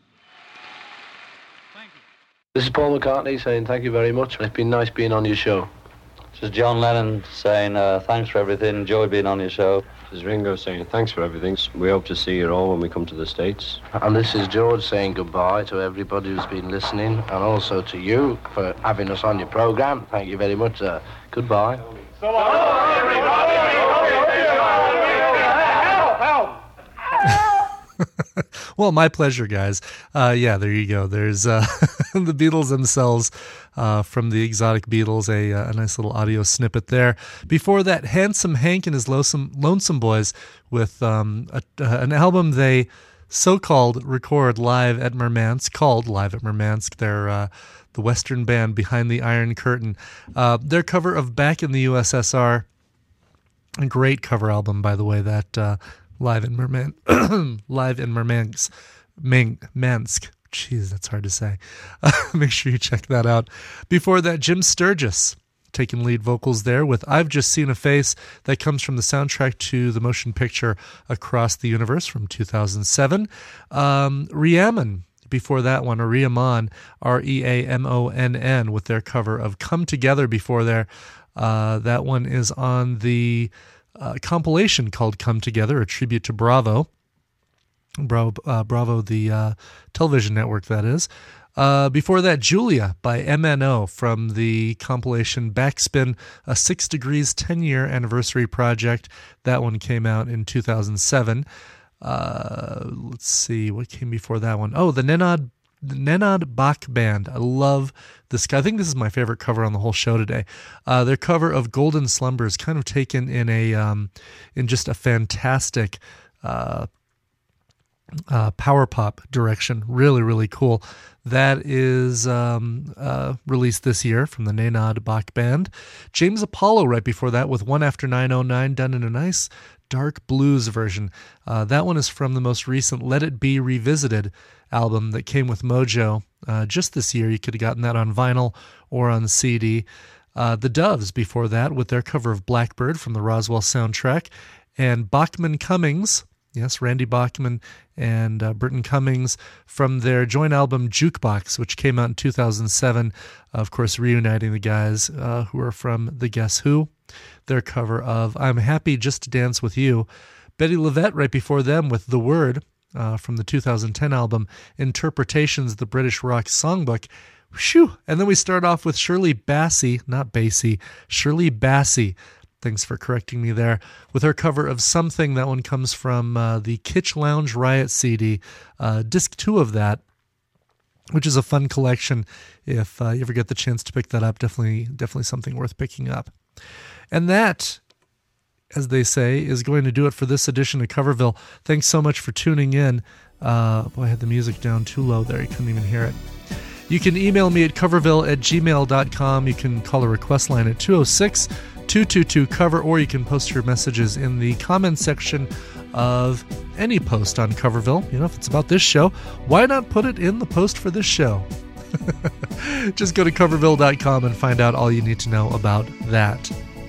Thank you. This is Paul McCartney saying thank you very much. It's been nice being on your show. This is John Lennon saying uh, thanks for everything. Enjoy being on your show. This is Ringo saying thanks for everything. We hope to see you all when we come to the States. And this is George saying goodbye to everybody who's been listening, and also to you for having us on your program. Thank you very much, sir. Goodbye. So long, everybody. Help, help. Well, my pleasure, guys. Uh, yeah, there you go. There's uh, the Beatles themselves uh, from the Exotic Beatles, a, uh, a nice little audio snippet there. Before that, Handsome Hank and his Lonesome, Lonesome Boys with um, a, uh, an album they so-called record live at Murmansk, called Live at Murmansk. They're uh, the Western band behind the Iron Curtain. Uh, their cover of Back in the U S S R, a great cover album, by the way, that... Uh, Live in Murmansk, live in Murmansk, Mansk. Jeez, that's hard to say. Uh, make sure you check that out. Before that, Jim Sturgis taking lead vocals there with I've Just Seen a Face. That comes from the soundtrack to the motion picture Across the Universe from two thousand seven. Um, Rhiannon, before that one, or Rhiannon, R E A M O N N, with their cover of Come Together before there. Uh, that one is on the... Uh, compilation called Come Together, a tribute to Bravo. Bravo, uh, Bravo the uh, television network, that is. Uh, before that, Julia by M N O from the compilation Backspin, a Six Degrees ten-year anniversary project. That one came out in two thousand seven. Uh, let's see, what came before that one? Oh, the Nenad The Nenad Bach Band. I love this guy. I think this is my favorite cover on the whole show today. Uh, their cover of Golden Slumbers, kind of taken in a um, in just a fantastic uh, uh, power pop direction. Really, really cool. That is um, uh, released this year from the Nenad Bach Band. James Apollo right before that with One After nine oh nine, done in a nice dark blues version. Uh, that one is from the most recent Let It Be Revisited album that came with Mojo uh, just this year. You could have gotten that on vinyl or on C D. Uh, the Doves before that with their cover of Blackbird from the Roswell soundtrack. And Bachman Cummings, yes, Randy Bachman and uh, Britton Cummings from their joint album Jukebox, which came out in two thousand seven, of course reuniting the guys uh, who are from the Guess Who. Their cover of I'm Happy Just to Dance With You. Betty Levette right before them with The Word, Uh, from the two thousand ten album Interpretations, the British Rock Songbook. Whew. And then we start off with Shirley Bassey, not Bassey, Shirley Bassey. Thanks for correcting me there. With her cover of Something. That one comes from uh, the Kitsch Lounge Riot C D, uh, disc two of that, which is a fun collection. If uh, you ever get the chance to pick that up, definitely, definitely something worth picking up. And that, as they say, is going to do it for this edition of Coverville. Thanks so much for tuning in. Uh, boy, I had the music down too low there. You couldn't even hear it. You can email me at coverville at gmail dot com. You can call a request line at two oh six, two two two, cover, or you can post your messages in the comments section of any post on Coverville. You know, if it's about this show, why not put it in the post for this show? Just go to coverville dot com and find out all you need to know about that.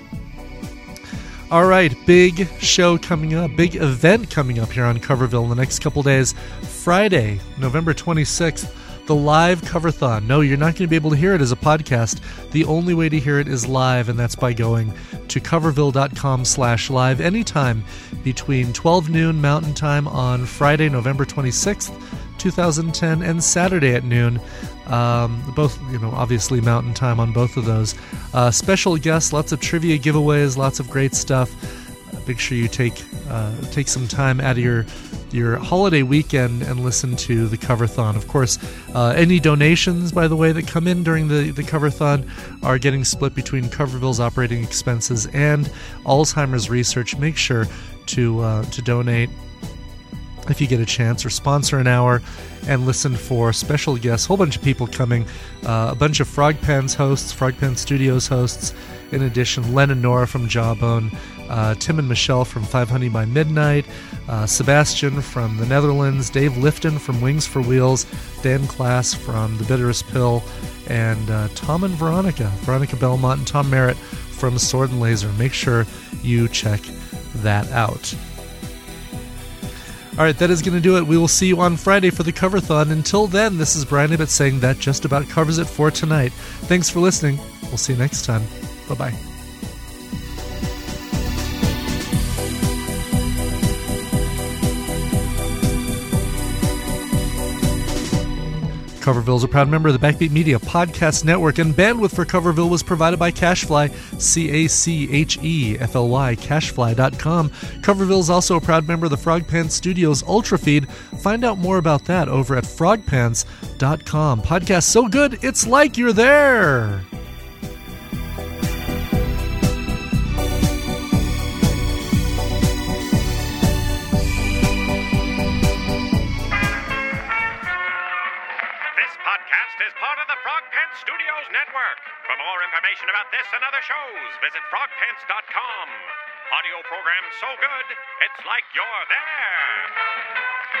All right, big show coming up, big event coming up here on Coverville in the next couple days. Friday, November twenty-sixth, the live Coverthon. No, you're not going to be able to hear it as a podcast. The only way to hear it is live, and that's by going to coverville dot com slash live anytime between twelve noon Mountain Time on Friday, November twenty-sixth, twenty ten, and Saturday at noon. Um, both, you know, obviously Mountain Time on both of those. Uh, special guests, lots of trivia giveaways, lots of great stuff. Uh, make sure you take uh, take some time out of your your holiday weekend and listen to the Coverthon. Of course, uh, any donations, by the way, that come in during the, the Coverthon are getting split between Coverville's operating expenses and Alzheimer's research. Make sure to uh, to donate if you get a chance, or sponsor an hour and listen for special guests. A whole bunch of people coming, uh, a bunch of Frog Pens hosts, Frog Pen Studios hosts, In addition, Len and Nora from Jawbone, uh, Tim and Michelle from Five Honey by Midnight, uh, Sebastian from the Netherlands, Dave Lifton from Wings for Wheels, Dan Klass from The Bitterest Pill, and uh, Tom and Veronica, Veronica Belmont and Tom Merritt from Sword and Laser. Make sure you check that out. All right, that is going to do it. We will see you on Friday for the Cover-thon. Until then, this is Brian Ibbett saying that just about covers it for tonight. Thanks for listening. We'll see you next time. Bye-bye. Coverville is a proud member of the Backbeat Media Podcast Network, and bandwidth for Coverville was provided by Cachefly, C A C H E F L Y, cachefly dot com. Coverville is also a proud member of the Frog Pants Studios Ultra Feed. Find out more about that over at frog pants dot com. Podcast so good, it's like you're there. For more information about this and other shows, visit frog pants dot com. Audio program so good, it's like you're there.